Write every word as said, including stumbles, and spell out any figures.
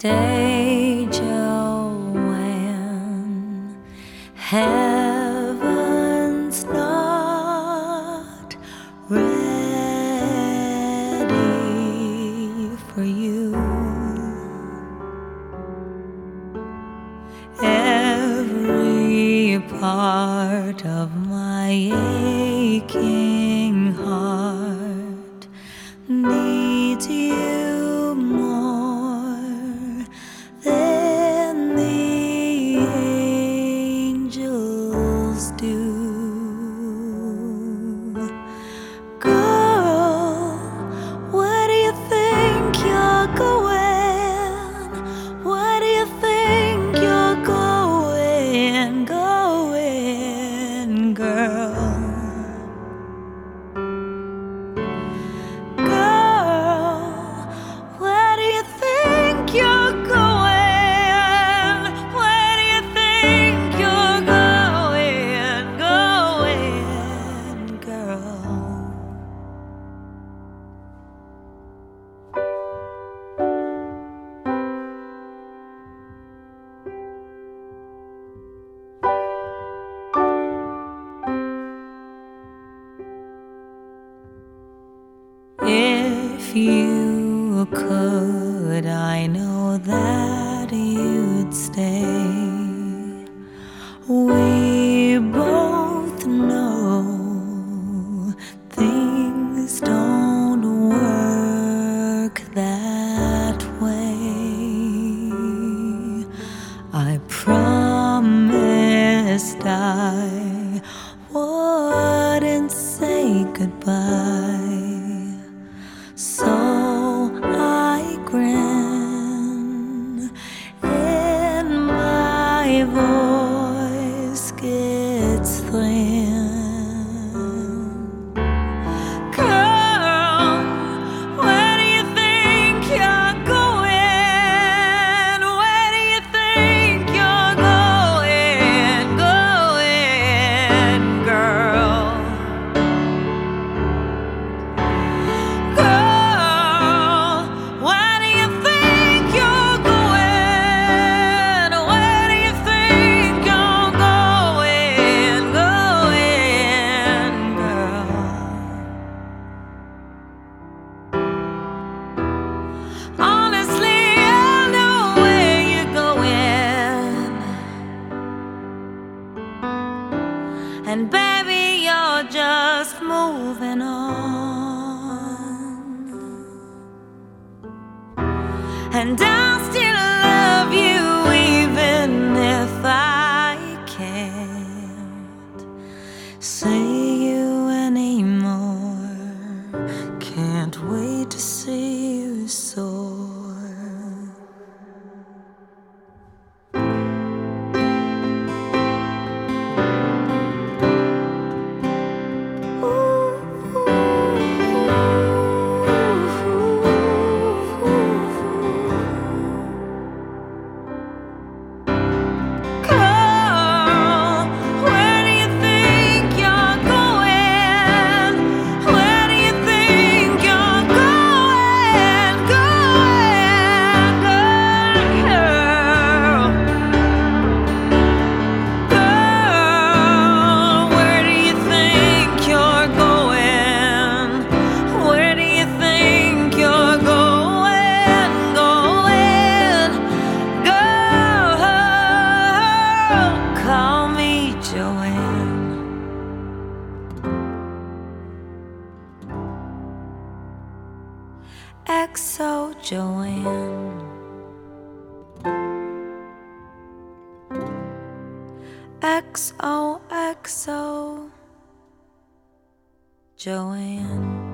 stay, Joanne. Heaven's not ready for you. Every part of my aching heart needs you more than the angels do. Girl, where do you think you're going? Where do you think you're going, going, girl? If you could, I know that you'd stay. We both know things don't work that way. I promised I wouldn't say goodbye, so I grin and my voice gets thin. Girl, where do you think you're going? Where do you think you're going, going, girl? And baby, you're just moving on. And I'll still love you even if I can't see you anymore. Can't wait to see you soar. X O Joanne, X O X O Joanne.